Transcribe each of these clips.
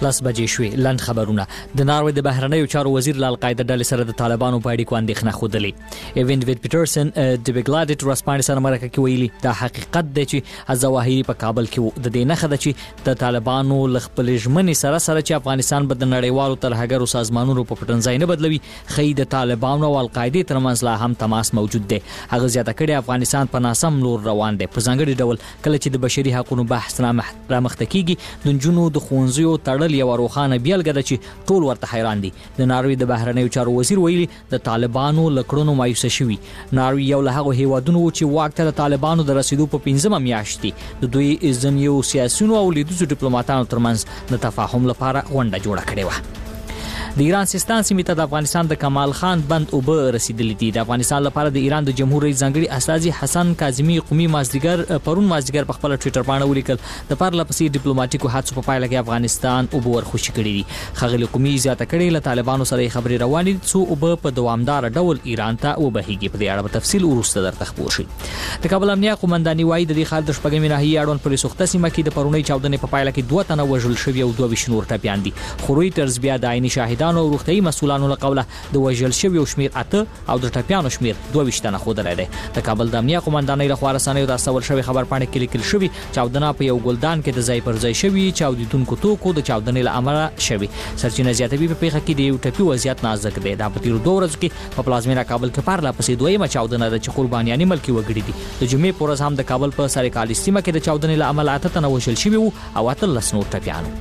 10 بجې شوې. لند خبرونه. د ناروې د بهرنیو چارو وزیر له القاعده ډلې سره د طالبانو په اړیکو اندېښنه ښودلې. ایوین ویټ پیټرسن د بګلاډټ ورسپانډ سره مرکه کې ویلي دا حقیقت دی چې ظواهري په کابل کې د دې نخښه ده چې د طالبانو ل خپل ژمنې سره چې افغانستان به د نړیوالو ترهګرو سازمانونو په پټنځای نه بدلوي خې د طالبانو او القاعده ترمنځ لا هم تماس موجود دی. هغه زیاته کړي افغانستان په ناسم لور روان دی. په ځانګړي ډول کله چې د بشري حقوقو بحث رامخته کیږي د نجونو د ښوونځیو تړل یو روښانه بیلګه ده چې ټول ورته حیران دي. د ناروې د بهرنیو چارو وزیر ویلي د طالبانو لکړونو مایوسه شوي. ناروې یو له هغو هیوادونو چې واک ته د طالبانو د رسیدو په 15مه میاشت کې د دوی ځینو سیاسيونو او لیدوزو ډیپلوماټانو ترمنځ د تفاهم لپاره غونډه جوړه کړې و. د ایران سیستان سیمې ته د افغانستان د کمال خان بند اوبه رسیدلې دي. د افغانستان لپاره د ایران د جمهور رئیس ځانګړي استازي حسن کاظمي قومي پرون مازدیګر په خپل ټوئیټر باندې ولیکل د پرله پسې ډیپلوماټیکو هڅو په پایله کې افغانستان اوبه ورخوشي کړې دي. خغلی قومي زیاته کړې له طالبانو سره خبرې روانې دي څو اوبه په دوامدار ډول ایران ته وبهیږي. په دې اړه په تفصیل وروسته درته خبر شي. د کابل امنیه قومنداني وايي د دې خال د شپږمې ناحیې اړوند پولیس سخته سیمه کې د پرونی چاودنې په پایله کې 2 تنه وژل شوي او 22 نور ټپیان دي. خو رویټرز بیا د عیني شاهدانو او روغتيایي مسؤلانو له قوله د وژل شوي شمیر 8 او د ټپیانو شمیر 22 تنه ښودلی دی. د کابل د امنیه قومندانۍ لخوا رسنیو ته استول شوی خبر پاڼې کې لیکل شوی چاودنه په یو ګلدان کې د ځای پر ځای شوی چاودیدونکو توکو د چاودنې له امله شوی. سرچینه زیاتوي په پیښه کې د یو ټپي وضعیت نازک دی. دا په تیرو 2 ورځو کې په پلازمینه کابل کې پرله پسې دویمه چاودنه ده چې قربانیان ملکی وګړي دي. د جمعې پر ورځ هم د کابل په سرکالي سیمه کې د چاودنې له امله 8 تنه وژل شوي او 18 نور ټپیان.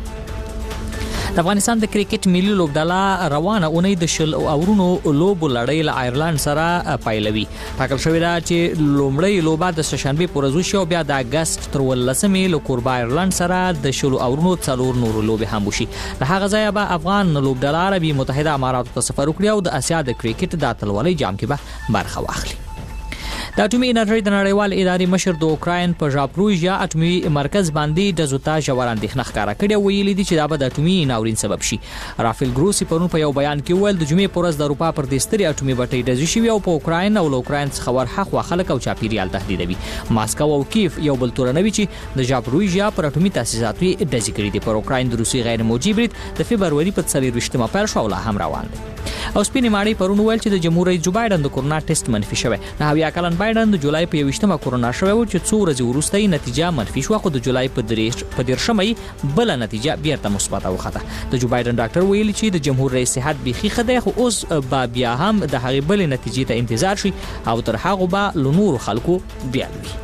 د افغانستان د کرکټ ملي لوبډله روانه اونۍ د شل اورونو لوبو لړۍ له آیرلند سره پیلوي. ټاکل شوی دا چې لومړی لوبه د سهشنبه پر ورځ وشي او بیا د اگست تر 18مې له کوربه آیرلند سره د شل اورونو 4 نور لوبې هم وشي. له هغه ځایه به افغان لوبډله عربي متحده اماراتو ته سفر وکړي او د اسیا د کرکټ د اتلولۍ جام کې به برخه واخلي. د اټومي انرژۍ د نړیوال ادارې مشر د اوکراین په ژاپروژیا اټومي مرکز باندې د زوتا ژور اندېښنه ښکاره کړې ویلي دي چې دا به د اټومي ناورین سبب شي. رافیل ګروسی پرون په یو بیان کې وویل د جمعې پر ورځ د اروپا پر دستري اټومي بټۍ ډزې شوي او په اوکراین او اوکراین څخه ورهاخوا خلک او چاپیریال تهدیدوي. ماسکو او کیف یو بل تورنوي چې د ژاپروژیا پر اټومي تاسیساتو ډزې کړې دي. پر اوکراین د روسي غیر موجي برید د فبروري په 24مه پیل شو او لا هم روان دی. او سپینې ماڼۍ پرون ویل چې د جمهور رئیس جو بایدن د کورونا ټیسټ منفي شوی. 9 کلن بایدن د جولای په 20مه کورونا شوی و چې 2 ورځې وروسته یې نتیجه منفي شو خو د جولای په 13مه بل نتیجه بیرته مثبت وخته. د جو بایدن ډاکټر ویل چې د جمهور رئیس صحت بيخي خدای خو اوس بیا هم د هغې بل نتیجې ته انتظار شي او تر هغه به لنور خلکو بیالوي.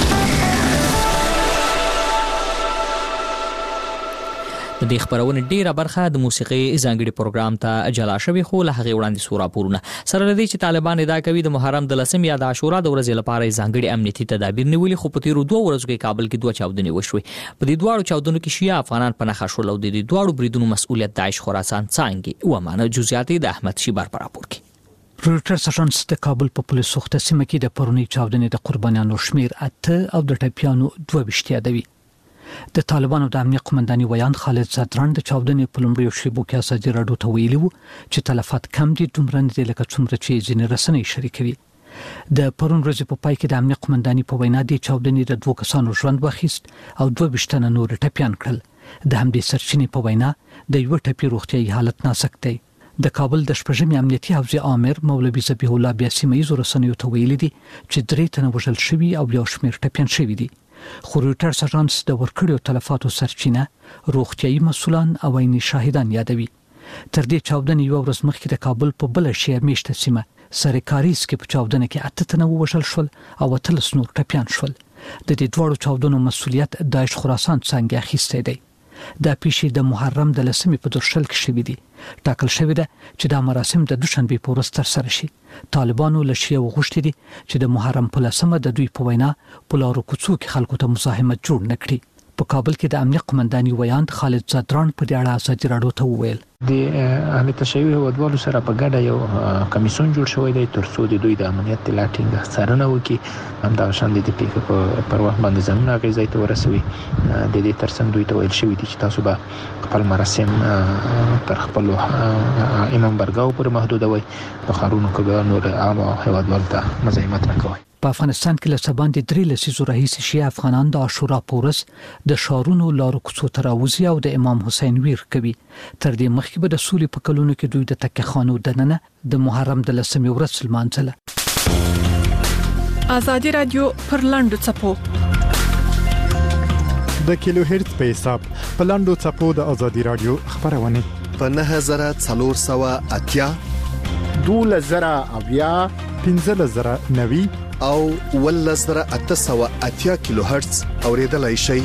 د دې خبرونه ډیره برخه د موسیقي ځانګړي پروګرام ته جلا شوی خو له هغه وړاندې سورا پورونه سره لدی چې طالبان ادعا کوي د محرم د 10 یا د عاشورا د ورځې لپاره ځانګړي امنیتي تدابیر نیولي خو په تیرو 2 ورځو کې کابل کې 2 چاودنې وشوي. په دې دوه چاودنو کې شیعه افغانان په نخښه شول او د دې دوه بریدونو مسؤلیت داعش خراسان څنګه و معنی جزئیات د احمد شیبر پر راپور کې. رویټرز اژانس د کابل په پولیس سخته سیمه کې د پرونی چاودنې د قربانیانو شمیر 8 او د ټپیانو 22 یادوي. د طالبانو د امنیت قومنداني ویان خالد زادران د چاودنې په لومړیو شیبو کې ازادي راډیو ته ویلي وو چې تلفات کم دي دومره نه دي لکه څومره چې ځینې رسنۍ شریکوي. د پرون ورځې په پای کې د امنیت قومنداني په وینا د چاودنې د 2 کسانو ژوند واخیست او 22 تنه نور ټپیان کړل. د همدې سرچینې په وینا د یو ټپي روغتيایي حالت نازک دی. د کابل د شپږمې امنیتي حوزې امیر مولوي ذبیح الله بیا سیمه رسنیو ته ویلي دي چې 3 تنه وژل شوي او یو شمېر ټپیان شوي دي. خو رویټرز اژانس د ورکړیو تلفاتو سرچینه روغتيایي مسؤلان او عیني شاهدان یادوي. تر دې چاودنې یو ورځ مخکې د کابل په بل شهر میشته سیمه سرکاریز کې په چاودنه کې 8 تنه وژل شول او 18 نور ټپیان شول. د دې دوه چاودنو مسؤلیت داعش خراسان څنګه اخیسته دی. دا پیښې د محرم د 10مې په درشل کې شوې دي. ټاکل شوی ده چې دا مراسم د دوشنبه په ورځ تر سره شي. طالبانو له شیعه وغوښتي دي چې د محرم په 10مه د دوی په وینا په لارو کوڅو کې خلکو ته مزاحمت جوړ نکړي. په کابل کې د امنیت قومنداني ویان خالد زادران په دې اړه ازادي راډیو ته وویل د اهل تشیع هیوادوالو سره په ګډه یو کمیسیون جوړ شوی دی ترڅو د دوی د امنیت ټینګ څارنه وکړي. همدا شان د پیښې په وخت باندې زموږ هغه ځای ته ورسوي. د دې ترڅنګ دوی ته ویل شوی دي چې تاسو به خپل مراسم تر خپل امام برګاو پر محدود وي. د خارونو کې نور عام هیوادوالو ته مزاحمت نه کوي. په افغانستان کې له سباندې 3 لسیزو راهیسې شیعه افغانان د عاشورا پورس د شارونو لارو کوڅو ته راوځي او د امام حسین ویر کوي. تر دې مخکې به د سولې په کلونو کې دوی د تکه خانو دننه د محرم د 10مې ورځ لمانځله. ازادي رادیو پر لاندو چپو د کیلو هرتز په حساب په لاندو چپو د ازادي رادیو خبرونه په 9480 2000 1590 او 1880 کیلو هرتز اوریدلای شي.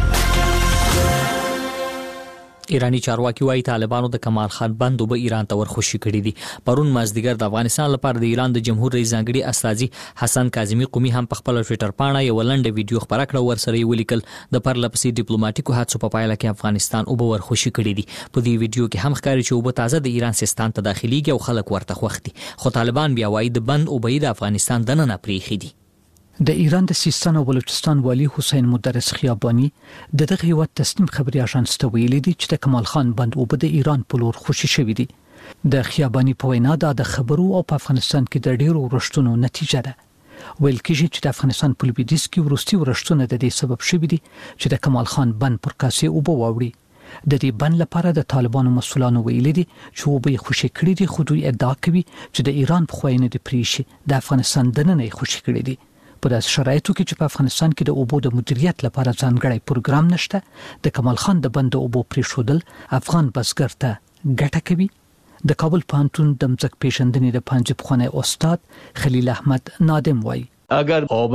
ایرانی چارواکي وايي طالبانو د کمال خان بند وب ایران ته ورخوشي کړی دي. پرون مازدیګر د افغانستان لپاره د ایران د جمهور رئیس ځانګړي استاذي حسن کاظمی قومي هم په خپل ټوئیټر باندې یو لنډ ویډیو خبره کړه ورسره ولیکل د پرلپسې ډیپلوماټیکو هڅو په پایله کې افغانستان وب ورخوشي کړی دي. په دې ویډیو کې هم ښکاري چې وب تازه د ایران سیستان ته داخليږي او خلک ورته خوښ دي. خو طالبان بیا وايي د بند وب د افغانستان دننه پریخي دي. د ایران د سیستان او بلوچستان والی حسین مدرس خیابانی د دغه یو تسنیم خبري اژانس ته ویلي دي چې د کمال خان بند او د ایران په لور خوشي شوی دي. د خیابانی په وینا د خبرو او په افغانستان کې د ډیرو ورشتونو نتیجه ده. ویل کېږي چې د افغانستان په لویدیځ کې ورستي ورشتونه د دې سبب شوی دي چې د کمال خان بند پر کاسې او بووري. د دې بند لپاره د طالبانو مسولانو ویلي دي چې وبې خوشي کړی دي، خو دوی ادعا کوي چې د ایران په خوینه دي پریشي د افغانستان دننه خوشي کړی دي. په داسې شرایطو کې چې په افغانستان کې د اوبو د مدیریت لپاره ځانګړی پروګرام نشته، د کمال خان د بند اوبو پریښودل افغان بزګر ته ګټه کوي. د کابل پوهنتون د مځک پیژندنې د پنځه پخوانی استاد خلیل احمد نادم وایي اگر آب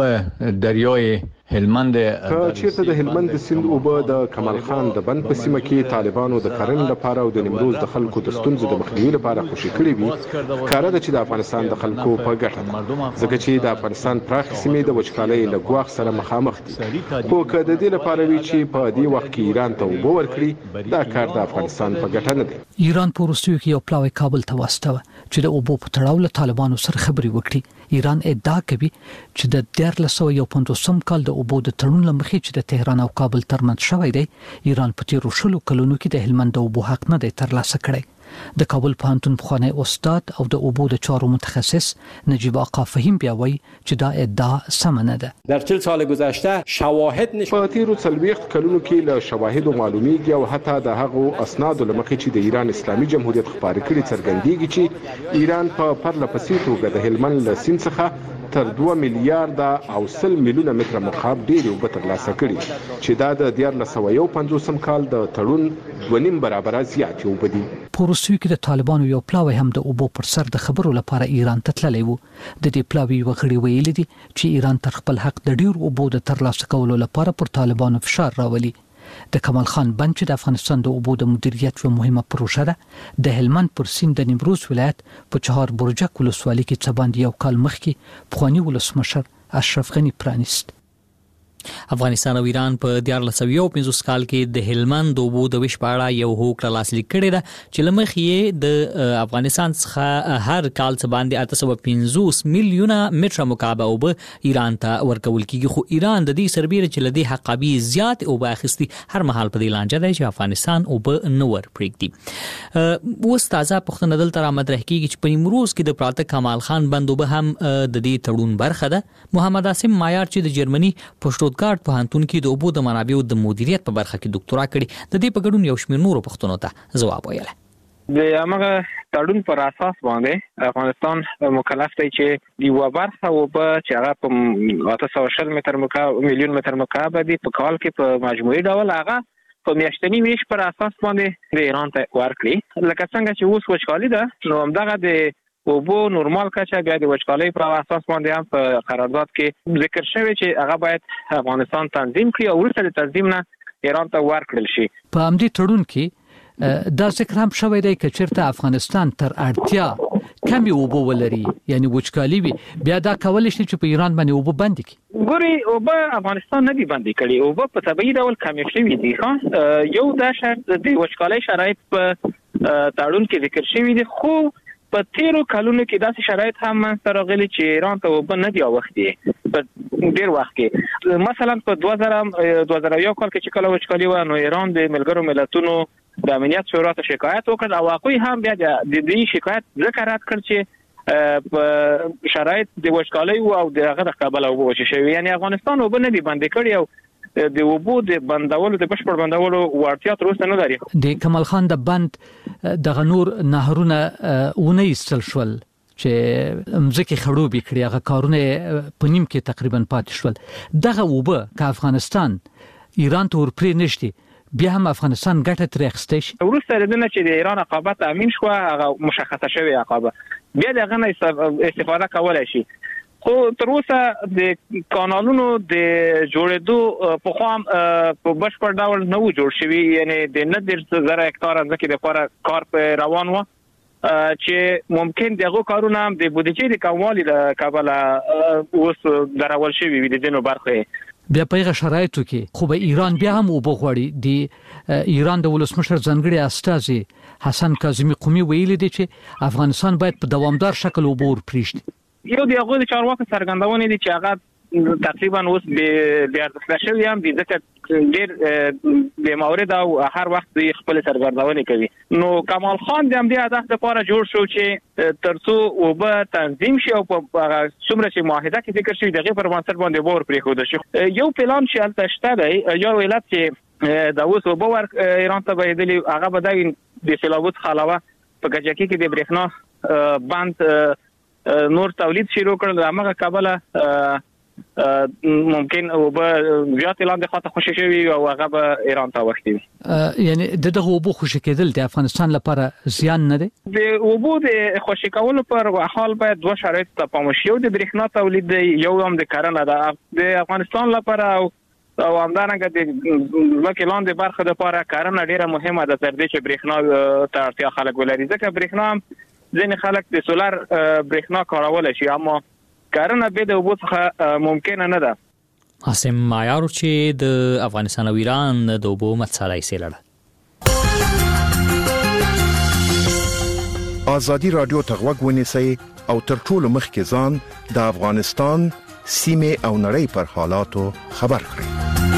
دریای هلمند چیرته د هلمند سیند اوبه د کمال خان د بند په سیمه کې طالبانو د کرنې لپاره او د نیمروز د خلکو د ستونزو د مخنیوي لپاره خوشي کړی وي، ښکاره ده چې د افغانستان د خلکو په ګټه ده، ځکه چې د افغانستان پراخ سیمې د وچکالۍ له ګواښ سره مخامخ دي. خو که د دې لپاره وي چې په دې وخت کې ایران ته اوبه ورکړي، دا کار د افغانستان په ګټه نه دی. ایران په وروستیو کې یو پلاوی کابل ته واستوه چې د اوبو په تړاو له طالبانو سره خبرې وکړي. ایران ادعا کوي چې د 1950 کال د اوبو د تړون لمخې چې د تهران او کابل ترمنځ شوی دی، ایران په تیرو شلو کلونو کې د هلمند د اوبو حق نه دی ترلاسه کړی. د کابل پوهنتون پخوانی استاد او د اوبو د چارو متخصص نجیب آقا فهیم بیا وایي چې دا ادعا سم نه ده. در 40 سال گذشته شواهد په تیرو 40 کلونو کې له شواهدو معلومیږي او حتی د هغو اسنادو لمخې چې د ایران اسلامي جمهوریت خبرې کړي څرګندېږي چې ایران په پرلپسې توګه د هلمند له سیند څخه تر 2 میلیارډ او 100 میلیونه متره مکعب ډیر اوبه ترلاسه کړي، چې دا د 1950 کال د تړون 2.5 برابر زیات اوبه دي. په روسیې کې د طالبانو یو پلاوی هم د اوبو پر سر د خبرو لپاره ایران ته تللی وو. د دې پلاوی وغړي ویلي دي چې ایران تر خپل حق د ډیر اوبو د ترلاسه کولو لپاره پر طالبانو فشار راولي. د کمال خان بند چې د افغانستان د اوبو د مدیریت یوه مهمه پروژه ده، د هلمند پر سیند د نیمروز ولایت په چهار برجک ولسوالۍ کې څه باندې یو کال مخکې پخوانی ولسمشر اشرف غنی پرانیست. افغانستان او ایران په 1950 کال کې د هلمند اوبو د ویش په اړه یو هوکړه لاسلیک کړې ده چې لمخ یې د افغانستان څخه هر کال څه باندې 850 میلیونه متره مکعب اوبه ایران ته ورکول کیږي. خو ایران د دې سربیره چې لدی حقابي زیات اوبه اخیستي هر مهال په دې لانجه دی چې افغانستان اوبه نه ور پرېږدي. اوس تازه پښتنه دلته را مطرح کیږي چې په نیمروز کې د پراته کمال خان بند اوبه هم د دې تړون برخه ده. محمد عاصم مایار چې د جرمني پښتو ګارد پوهنتون کې د اوبو د منابعو د مدیریت په برخه کې ډاکټورا کړي، د دې په ګډون یو شمېر نورو پښتنو ته ځواب ویل. د هغه تړون پر اساس باندې افغانستان مکلف دی چې یو برخه اوبه چې هغه په 840 میلیون متر مکعب دي په کال کې په مجموعي ډول هغه په میاشتنی ویش پر اساس باندې د ایران ته ورکړي. لکه څنګه چې اوس وچکالي ده، نو همدغه د اوبو نورمال کچه بیا د وچکالۍ پر اساس باندې هم په قرارداد کې ذکر شوی چې هغه باید افغانستان تنظیم کړي او وروسته د تنظیم نه ایران ته ورکړل شي. په همدې تړون کې دا ذکر هم شوی دی چې چیرته افغانستان تر اړتیا کمی اوبو ولري، یعنی وچکالي وي، بیا دا کولای شي چې په ایران باندې اوبو بند کړي. ګوري اوبه افغانستان نه دی بند کړي، اوبه په طبيعي ډول کمی شوی دي. یو دا شرط د وچکالۍ شرایط په تړون کې ذکر شوی دي، خو په تیرو کلونو کې داسې شرایط هم منځته راغلي چې ایران ته اوبه نه دی اوښتي. په ډیر وخت کې مثلا په 2001 کال کې چې کله وچکالي و، نو ایران د ملګرو ملتونو د امنیت شورا ته شکایت وکړ او هغوی هم بیا د دې شکایت ذکر رد کړ چې په شرایط د وچکالۍ او د هغه د قبل او وچ شوی یعنی افغانستان وبنه دی باندې کړی او د وبو د بندولو د بشپړ بندولو وړتیا تر اوسه نه لري. د کمال خان د بند د غنور نهرونه ونه ایستل شول چې مزکی خړوبې کړی هغه کارونه په نیم کې تقریبا پاتې شول. دغه وبه که افغانستان ایران ته ورپرې نشتی بیا هم افغانستان ګټه ترې اخیستی شي. وروسته د نه چې د ایران عقابت امین شو هغه مشخصه شوی عقابه بیا دغه نه استفاده کولای شي. خو تر اوسه د کانالونو د جوړېدو په خام په بشپړ ډول نه و جوړ شوی یعنی د 9,000 هکتار ځکه د لپاره کار په روان و چې ممکن دغه کارونه د بودیجې د کموالي د کابل اوس درول شوی وي د دینو برخه. بیا په هغه شرایطو کې خو به ایران بیا هم وبغوړي د ایران د ولسمشر ځنګړي استازي حسن کاظمی قومي ویلي دي چې افغانستان باید په دوامدار شکل وبور پریږدي. یو دی هغه د چارواکو څرګندونه دي چې هغه تقریبا اوس به ارزښت شوی هم د ځکه ډیر به مورد او هر وخت خپل څرګندونه کوي. نو کمال خان د هم د هدف لپاره جوړ شو چې ترڅو وبه تنظیم شي او په څومره چې معاهده کې ذکر شوی دغه پر بنسټ باندې باور پرې خو شي. یو پلان چې البته شته دی یو ولایت چې د اوس وبه ور ایران ته بهدلی هغه به د سیلابوت خلاوه په کجکی کې د برېښنا بند نور تولید شروع کړل هغه کابل ممکن وبه زیات لاندې خاطر خوشی شوی او هغه به ایران ته وختي. یعنی دغه وبو خوشی کېدل د افغانستان لپاره زیان نه دی. د وبو د خوشی کولو پر حال باید دوه شرایط ته پام وشي. د برېښنا تولید یو هم د کرنه ده د افغانستان لپاره او همدارنګه د ځمکې لاندې برخه لپاره کرنه ډیره مهمه ده تر دې چې برېښنا ته اړتیا خلک ولري ځکه برېښنا ځینې خلک د سولار برېښنا کارول شي اما کرنه به د اوبو څخه ممکن نه ده. عاصم معیار چې د افغانستان او ایران د اوبو مسله یې سره ازادي رادیو تغوږ ونیسئ او تر ټولو مخکې ځان د افغانستان سیمه او نړۍ پر حالاتو خبر کړئ.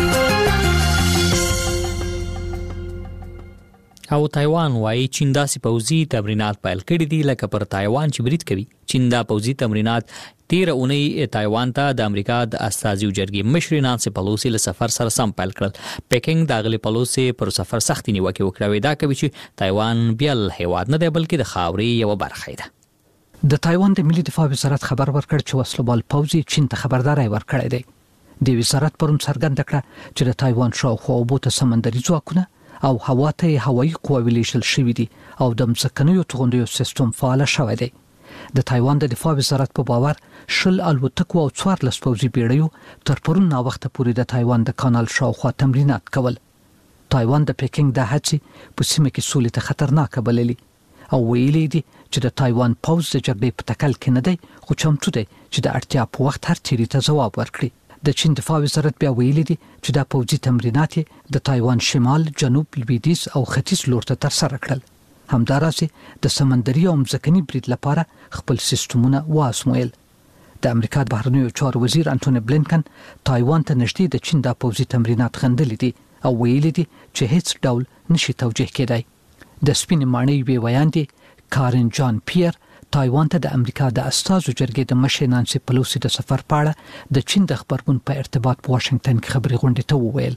او تایوان وايي چین داسې پوځي تمرینات پیل کړي دي لکه پر تایوان چې برید کوي. چین دا پوځي تمرینات 13 اونۍ تایوان ته د امریکا د استازي جرګې مشر نانسي پلوسی له سفر سره سم پیل کړل. پیکینګ د غلي پلوسی پر سفر سختي نیوکه وکړه دا کوي چې تایوان بیا هیواد نه دی بلکې د خاورې یو برخه ده. د تایوان د ملي دفاع وزارت خبر ورکړ چې وسلوال پوځي چین ته خبرداري ورکړې ده. د وزارت پرون څرګنده کړه چې د تایوان شاوخوا اوبو ته سمندري ځواکونه او هوا ته هوایي قواوې لیږل شوې دي او د مځکنیو توغندیو سیستم فعال شوی دی. د تایوان د دفاع وزارت په باور شل الوتکو او 14 پوځي بیړیو تر پرون نا وخت پورې د تایوان د کانال شاوخوا تمرینات کول. تایوان د پیکینګ د هڅې په سیمه کې سولې ته خطرناک بللي او ویلي دي چې د تایوان پوځ د جګړې په تکل کې نه دی خو چمتو دی چې د اړتیا په وخت هر چیرې ته ځواب ورکړي. د چین دفاع وزارت بیا ویلي دي چې د پوځي تمرینات د تایوان شمال، جنوب، لویدیځ او ختیځ لور ته تر سره کړل. همدارسه د سمندري او مځکني برید لپاره خپل سیستمونه واسمویل. د امریکا د بهرنیو چارو وزیر انټونی بلینکن تایوان ته نږدې د چین د پوځي تمرینات غندلي دي او ویلي دي چې هیڅ ډول نشي توجیه کېدای. د سپین ماڼۍ وی ویاندې کارن جان پیر تایوان ته د امریکا د استازو جرګې د مشر نانسي پلوسی د سفر په اړه د چین د خبرګون په ارتباط په واشنگټن کې خبري غونډې ته وویل.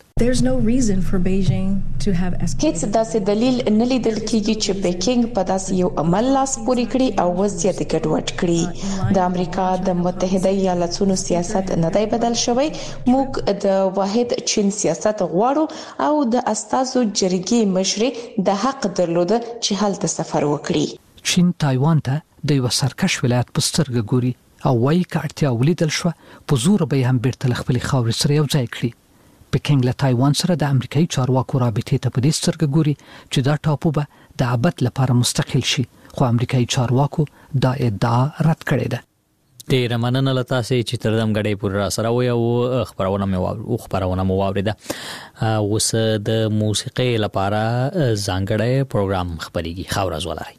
هیڅ داسې دلیل نه لیدل کیږي چې پیکینګ په داسې یو عمل لاس پورې کړي او وضعیت ګډوډ کړي. د امریکا د متحده ایالاتونو سیاست نه دی بدل شوی. موږ د واحد چین سیاست غواړو او د استازو جرګې مشر د حق درلوده چې هلته سفر وکړي. چین تایوان ته د یو سرکش ولایت په سترګه ګوري او وايي چې اړتیا ولیدل شو په زور به هم بیرته خپل خاورې سره یو ځای کړي. پیکینګ له تایوان سره د امریکایي چارواکو رابطې ته په دې سترګه ګوري چې دا ټاپو به د ابد لپاره مستقل شي خو امریکایي چارواکو دا ادعا رد کړې ده. ډیر مننه لته چې تر دم غړې پور را سره وي او خبرونه مو واوریده. اوس د موسیقي لپاره ځانګړی پروګرام خبريږي خاورز ولري.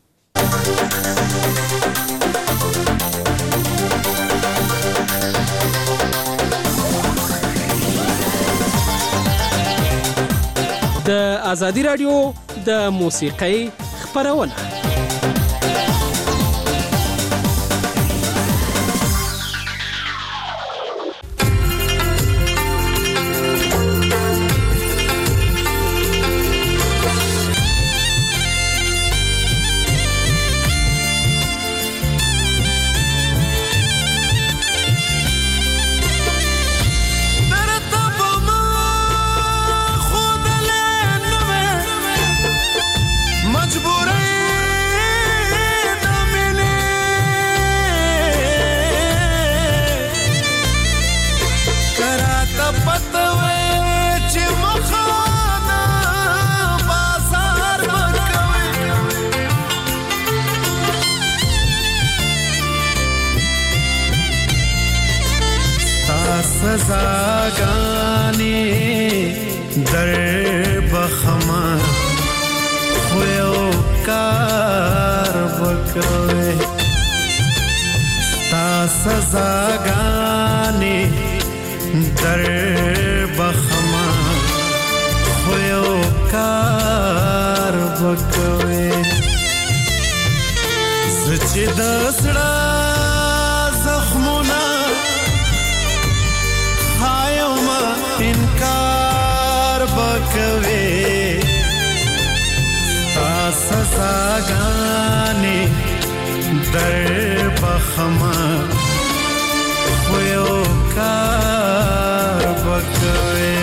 د ازادي رادیو د موسیقۍ خبرونه تپتوي چې مخانه بازار وکوي تا سزاګانې در بخما خو یو کار وکوي تا سزاګانې در بخما خو یو کار وکوي سچې د زړه زخمونه خایم انکار وکوي تا سزاګانې در بخما خو یو کار وکوي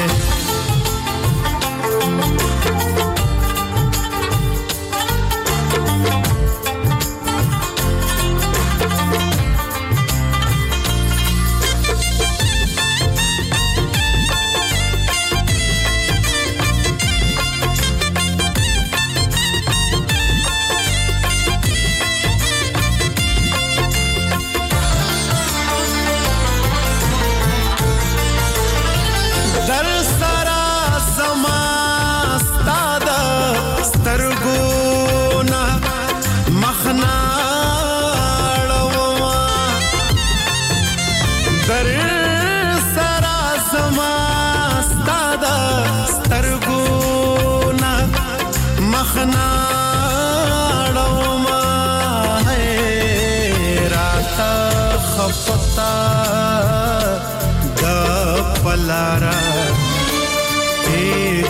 پلارا ای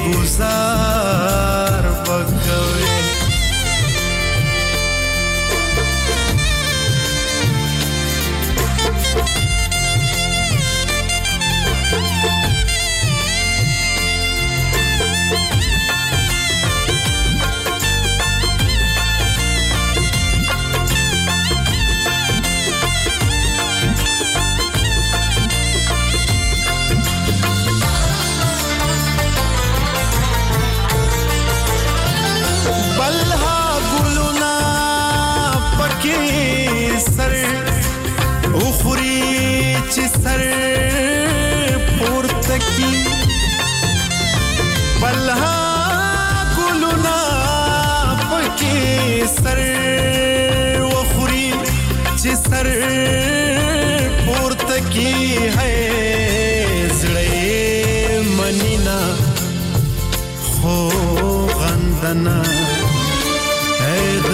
گزار بکوي سر پورته کی بلها ګلونا پکې سر وخوري چې سر پورته کی ہے زړې منینا خو غندنا اے د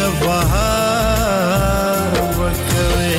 بهار وکوي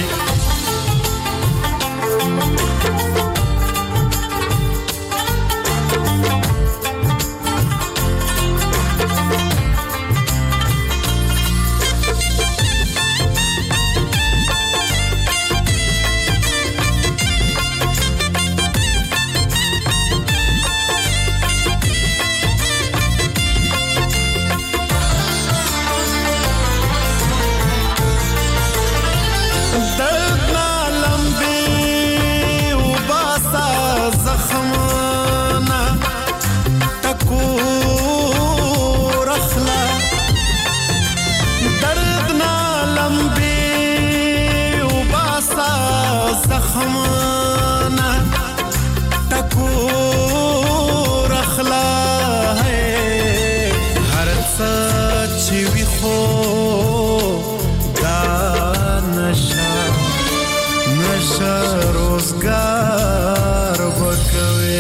زخمانا تکو رخلا ہے ہر سچ وی خو دا نشا نشا روزگار وکوي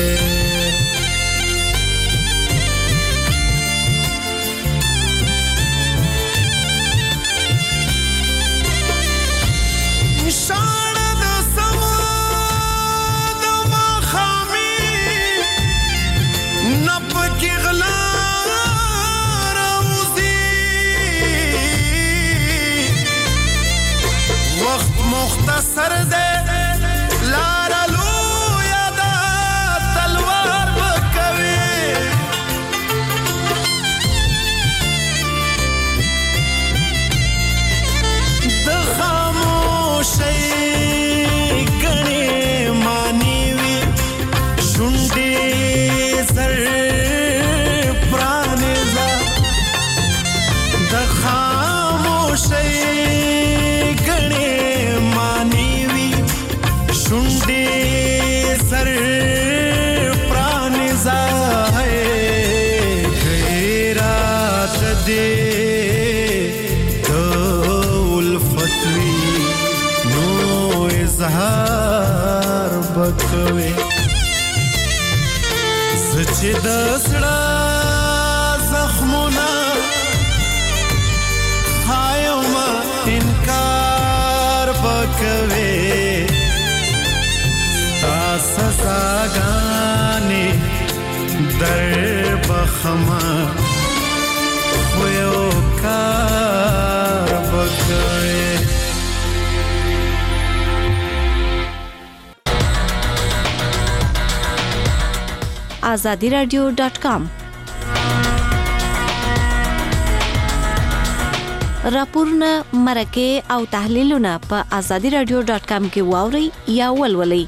مختصر دے لارا لو یادا تلوار بکوي د خاموشي غني ماني وي شونډ چې د زړه زخمونه خایومه انکار بکوي تا سزاګانې در بخمه خو یو کار بکوي azadiradio.com راپورونه مرکه او تحلیلونه په azadiradio.com کې واوري یا ولولئ.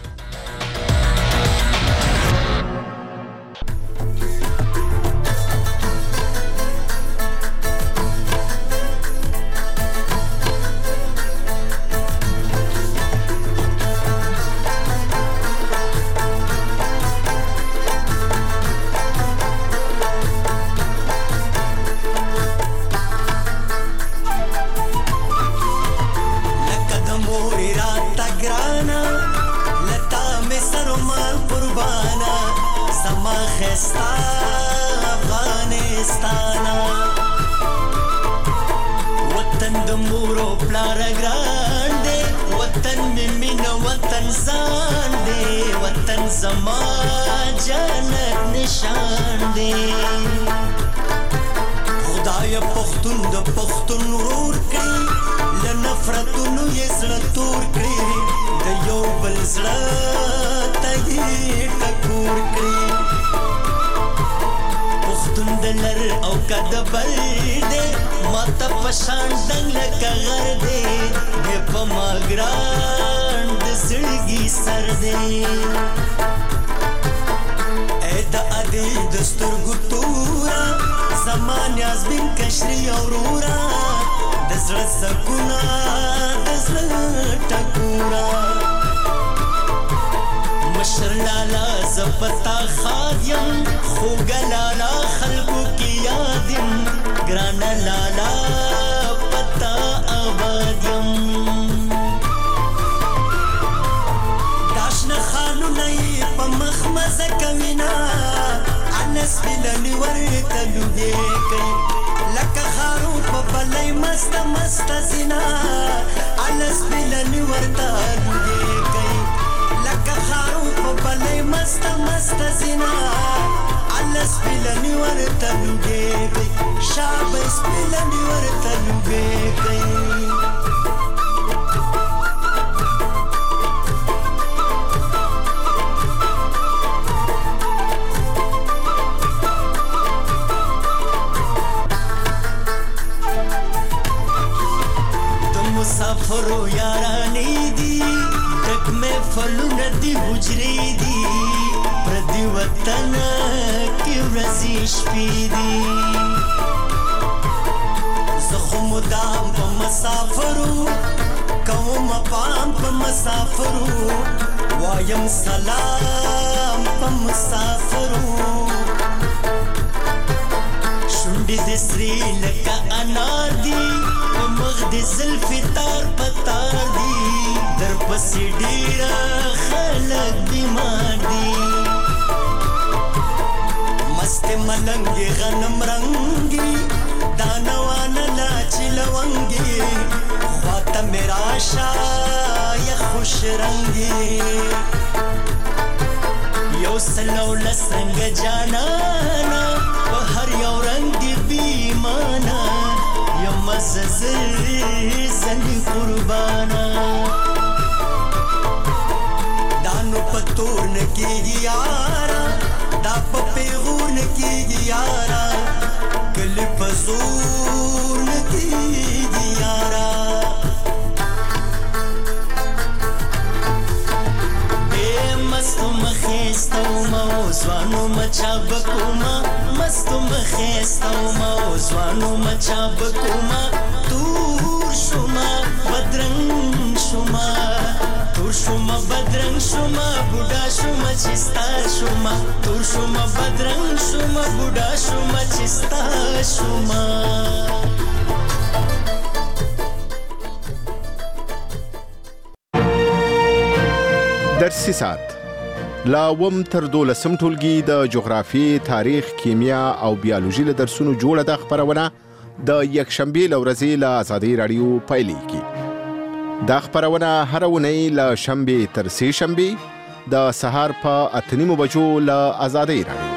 درسي ساعت لا وم تر 12 ټولګي د جغرافي، تاریخ، کیمیا او بیولوژي له درسونو جوړه د خبرونه د یکشنبه لورځي له آزادۍ رادیو پایلیږي. دا خبرونه هر ونی له شنبه تر سه شنبه د سهار په 8:30 بجو له آزادۍ رادیو.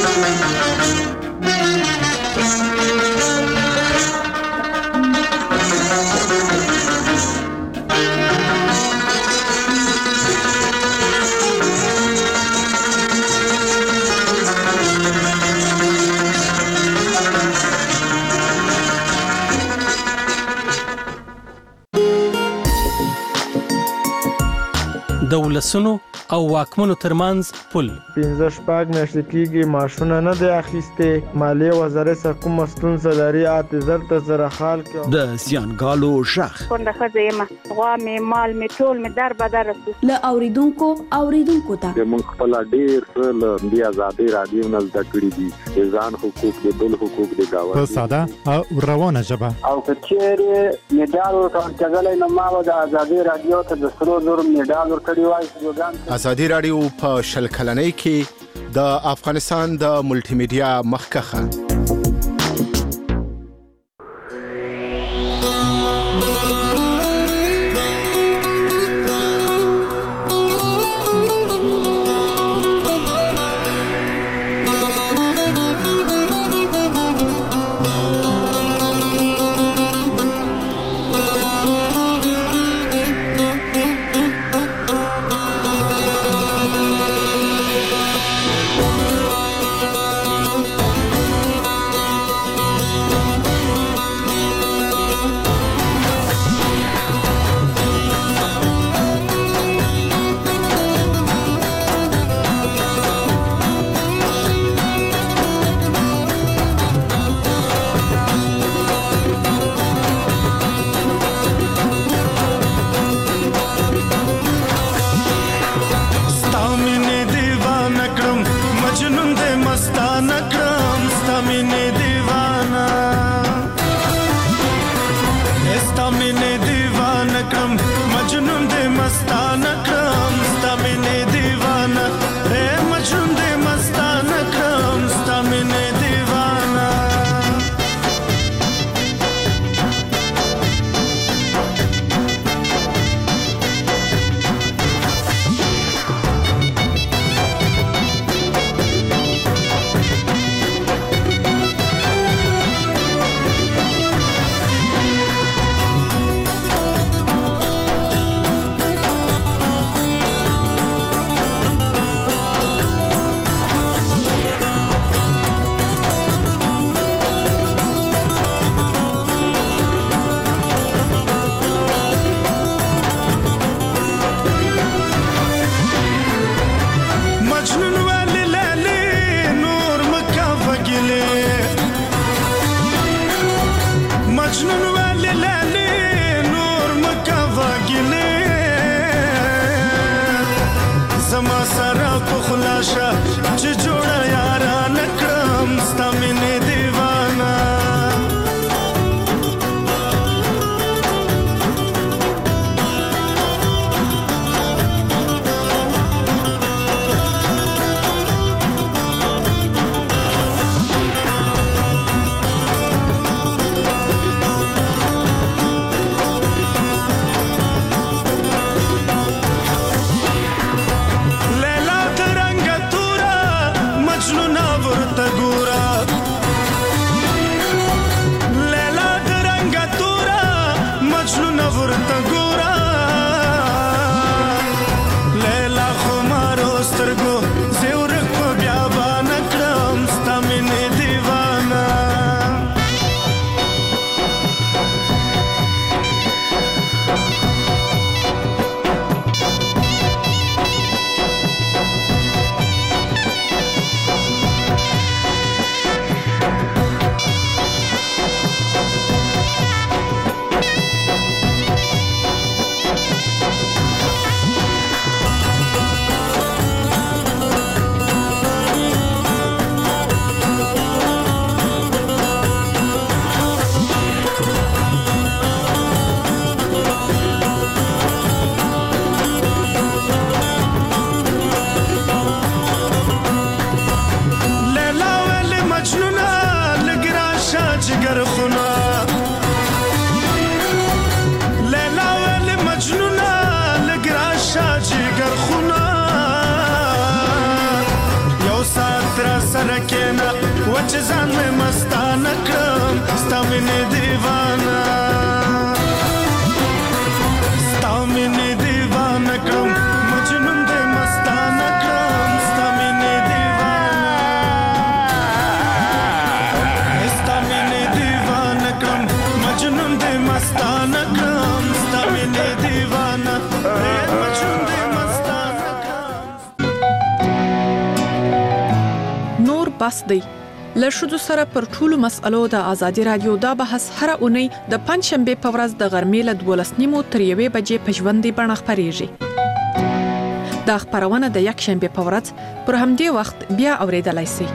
د ولسونو او واکمنو ترمنځ پل 15 میاشتې کېږي ماشونه نه دی اخیسته مالیه وزارت سره کوم ستونزه لري اعتذار ته سره حال کې د سیانګالو شخ څنګه خزیمه غوا می مال می ټول می در بدر له اوریدونکو ته موږ خپل ډیر له دی آزادي رادیو نه زده کړی دي ځان حقوق د بل حقوق د گاوه په ساده او روانه ژبه او کچېره میډال ورکړل نو ما د آزادي رادیو ته د سرو زر میډال ورکړی وای. آزادي رادیو په شل کلنۍ کې د افغانستان د ملټي میډیا مخکخه لینا وچ ځان مې مستانه کړم ستا مینې دیوانه ستا مینې دیوانه کړم مجنون دې مستانه کړم ستا مینې دیوانه ستا مینې دیوانه کړم مجنون دې مستانه کړم ستا مینې دیوانه مجنون دې مستانه کړم. نور بس دی له ښځو سره پر ټولو مسألو د ازادي رادیو دا بحث هره اونۍ د پنځشنبې په ورځ د غرمې له 12:30 تر 1 بجې په ژوندۍ بڼه خپرېږي. دا خپرونه د یکشنبې په ورځ پر همدې وخت بیا اورېدلای شئ.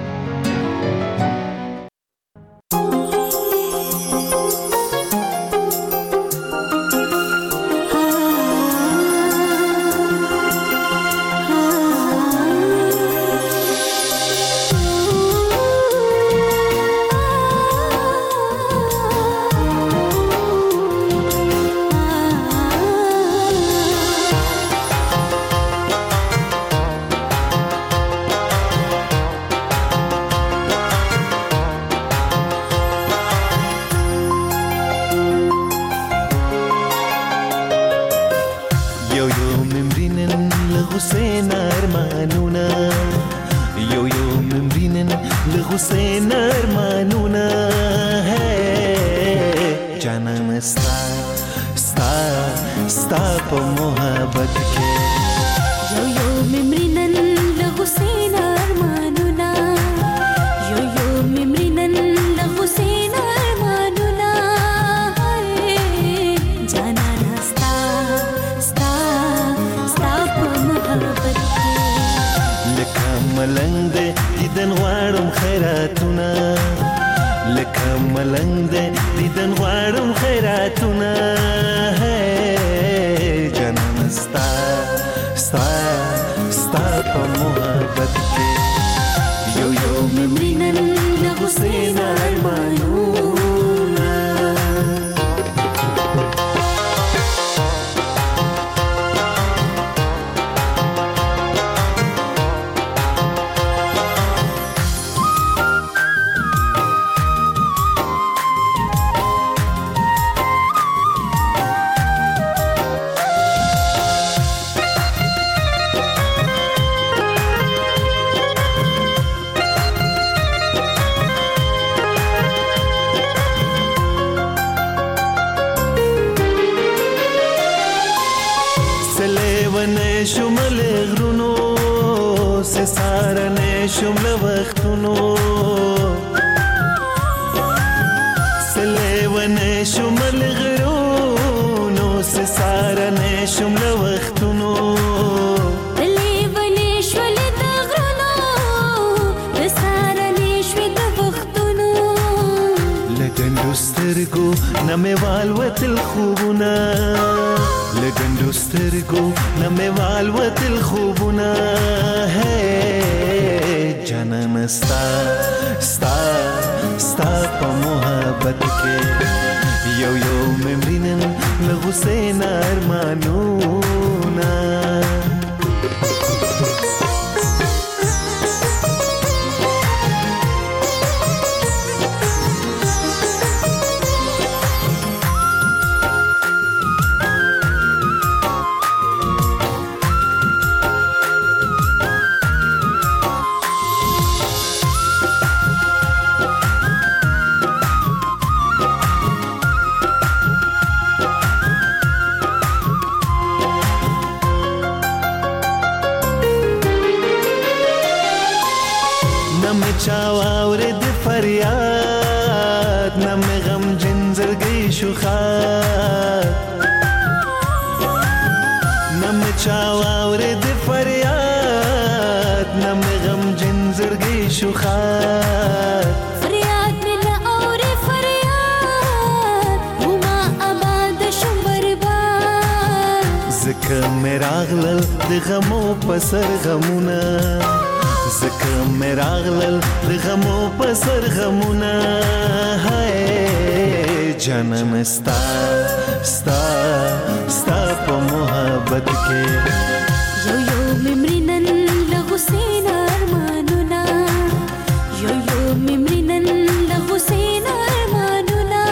Yo yo memri nan lagu senar manuna yo یو ممرنن د حسین ارمانونا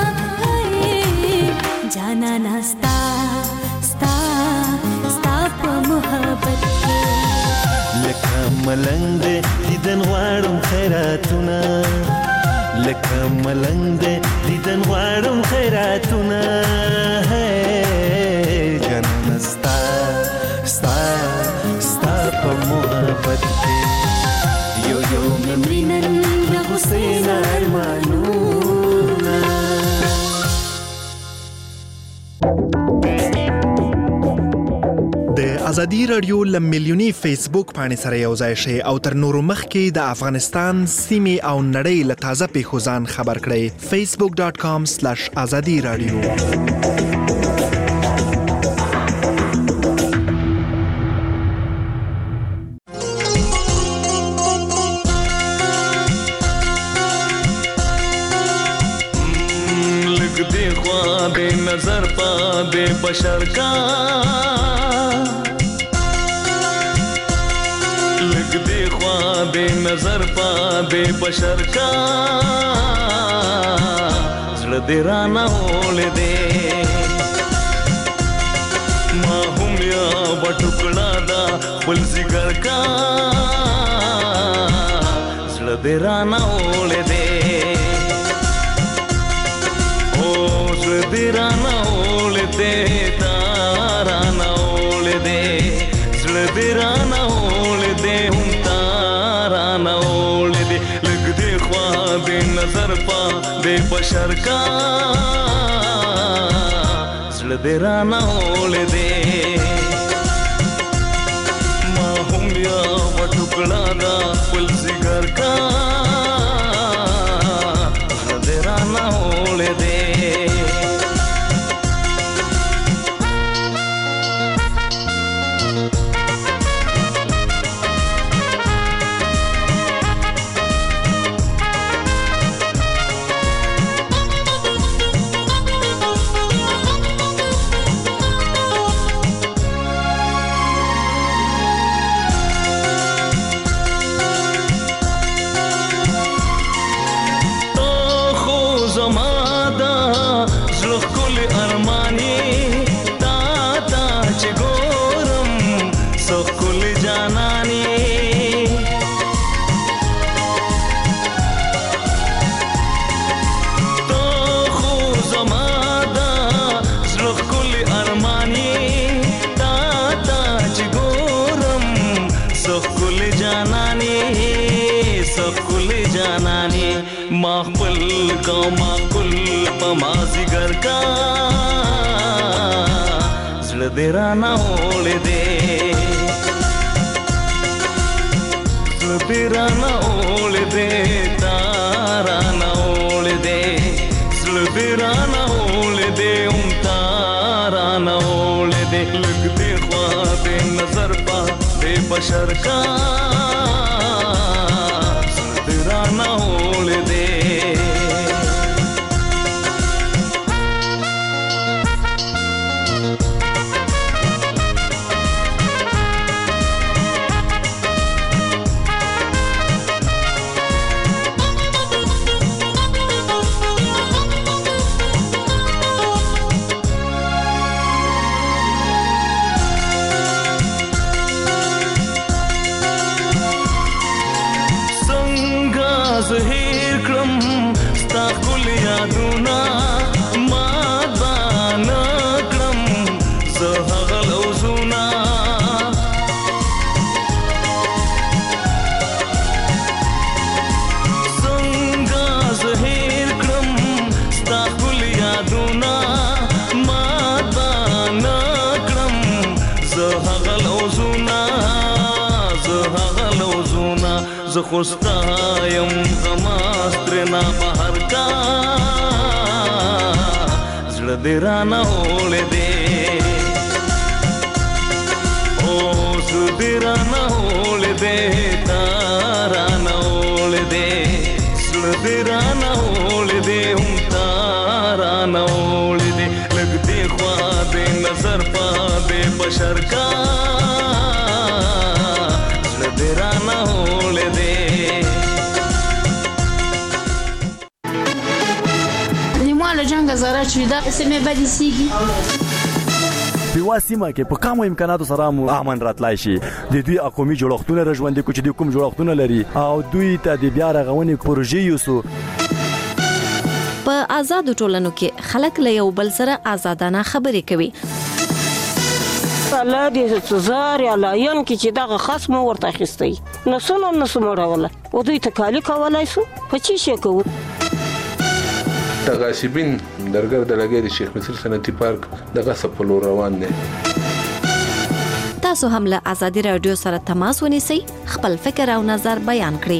جانا ناستا ستا ستا په محبت کې لکه ملنګ دې دیدن غواړم خیراتونه لکه ملنګ دې دیدن غواړم خیراتونه جانا ستا ستا ستا په محبت کې یو یو ممرنن د حسین ارمانونا د ازادي رادیو لملیونی فیسبوک باندې سره یو ځای شي او تر نورو مخکې د افغانستان سیمې او نړۍ له تازه پیښو ځان خبر کړئ facebook.com/azadi radio नजर पा बे बशर का लग दे ख्वाब नजर पा बे बशर का जड़ दे राना होले दे माहूम या बटुकड़ा दा फुल जिगर का जड़ दे राना होले दे तेरा ना ओले दे तारा ना ओले दे सड़ तेरा ना ओले दे हम तारा ना ओले दे लग दे ख्वाब नजर पा बे बशर का सड़ तेरा ना ओले दे माहूम या बटुकड़ा दा फुल जिगर का सड़ तेरा ना ओले दे तेरा ना ओले दे तेरा ना ओले दे तारा ना ओले दे तेरा ना ओले दे तारा ना ओले दे लगते ख्वाब नजर पा बे बशर का तेरा ना ओले दे खुस्तायम गमास्त्रना बहर का जड़ देरा ना ओले दे ओ सुदेरा ना ओले दे तारा ना ओले दे जड़ देरा ना ओले दे हम तारा ना ओले दे लगते ख्वाब नजर पा बे बशर का जड़ देरा ना ओले दे له جنگ زاره چې دا سمې بدې سیږي په واسمه کې په کومو امکاناتو سره مو امن راتلای شي د دوی اقومي جوړښتونه رژوندې کو چې د کوم جوړښتونه لري او دوی ته د بیا رغونې پروژې یوسو په آزاد ټولنو کې خلک له یو بل سره آزادانه خبرې کوي الله دې زار یا لاین کې چې دغه خصم ورته اخیستی نو سموړوله او دوی تکالی کولای سو په چی شي کوو د غاصبین درګر د لګي د شیخ مصر صنعتي پارک دغه سپلو روان دي تاسو هم له آزادي رادیو سره تماس ونیسئ خپل فکر او نظر بیان کړئ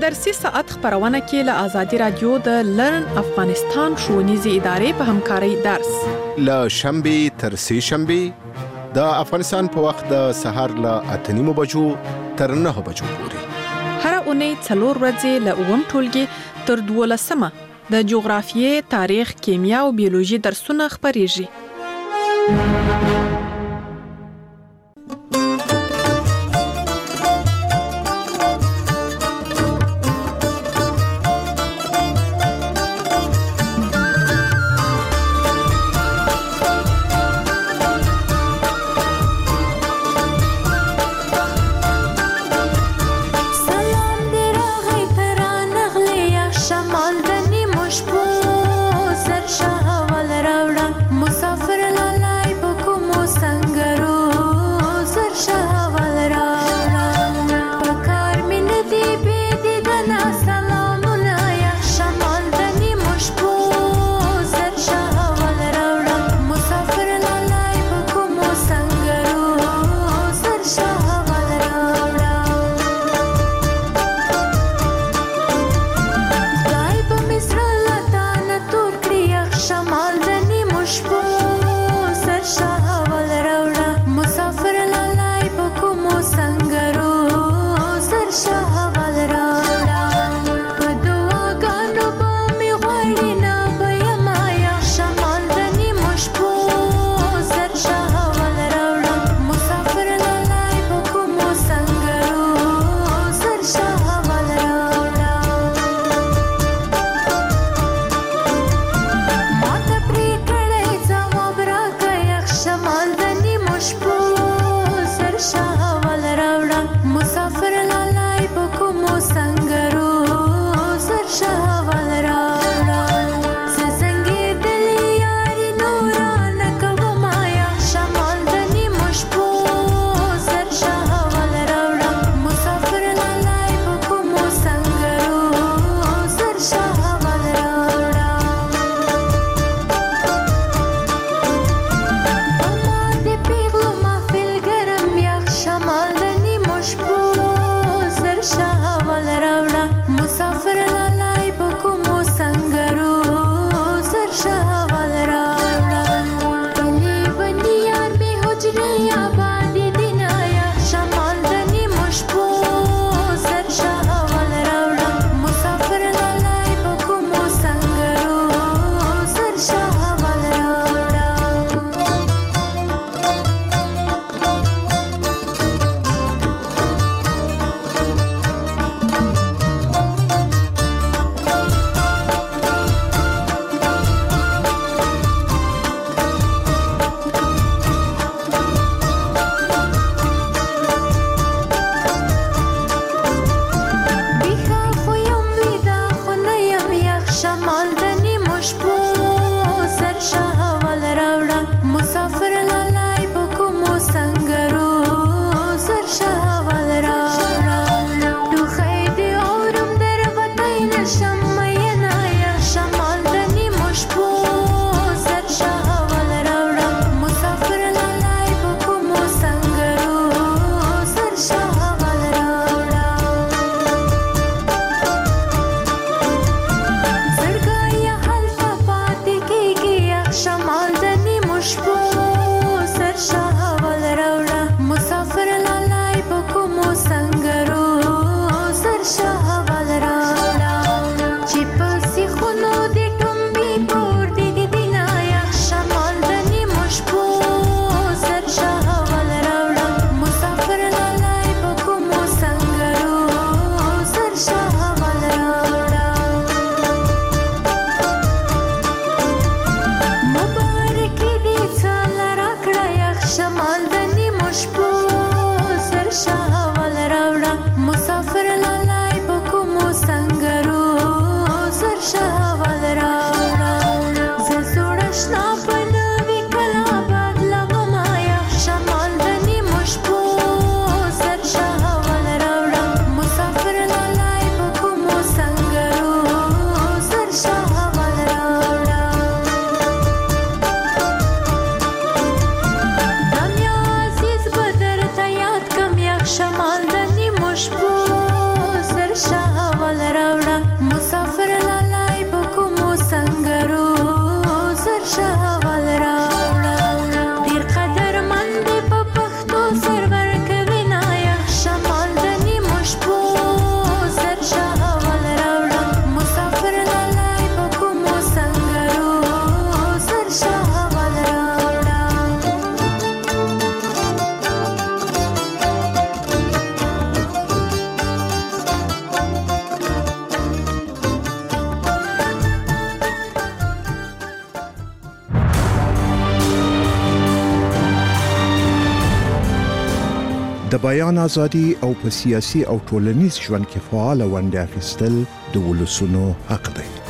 درسي ساعت خبرونه کې له آزادي رادیو د لرن افغانستان ښوونیزې ادارې په همکارۍ درس له شنبه تر سه شنبه د افغانستان په وخت د سهار له 8:30 بجو تر 9 بجو پورې هر اونۍ 4 ورځې له اوم ټولګي تر 12 د جغرافیې، تاریخ، کیمیا او بیولوژي درسونه خبريږي. د بیان ازادي او په سیاسي او ټولنیز ژوند کې فعال ونډه اخیستل د ولسونو حق دی.